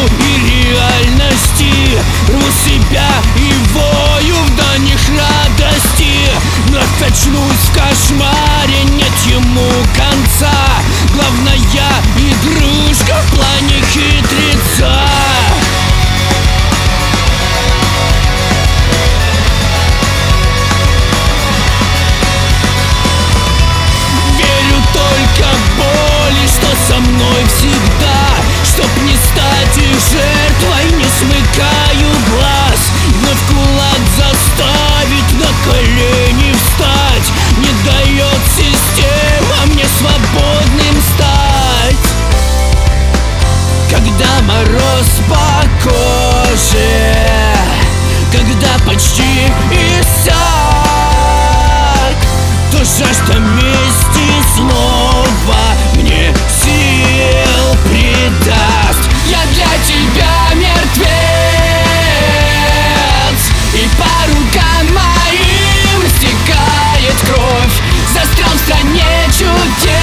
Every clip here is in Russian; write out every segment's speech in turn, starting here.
и реальности. Рву себя и вою в данных радости. Вновь очнусь в кошмаре, нет ему конца. Главная игрушка в плане хитреца. Верю только в боли, что со мной всегда. Чтоб не стать их жертвой, не смыкаю глаз. Вновь кулак заставить, на колени встать. Не дает система мне свободным стать. Когда мороз по коже, когда почти иссяк, то жажда мести снова мне сил придаст. Я для тебя мертвец, и по рукам моим стекает кровь. Застрял в стране чудес.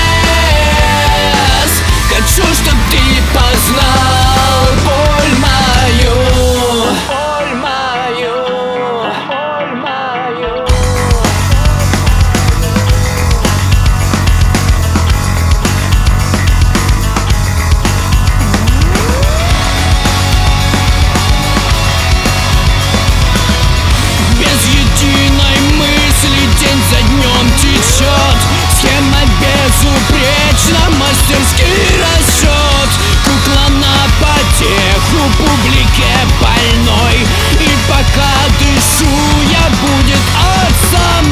Хочу, чтоб ты познал боль мою. Боль мою, боль мою. Без единой мысли день за днем течет. Схема безупречна, мастерский расчет. Кукла на потеху публике больной. И пока дышу я, будет ад со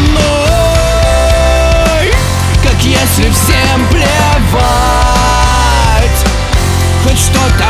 мной. Как если всем плевать, хоть что-то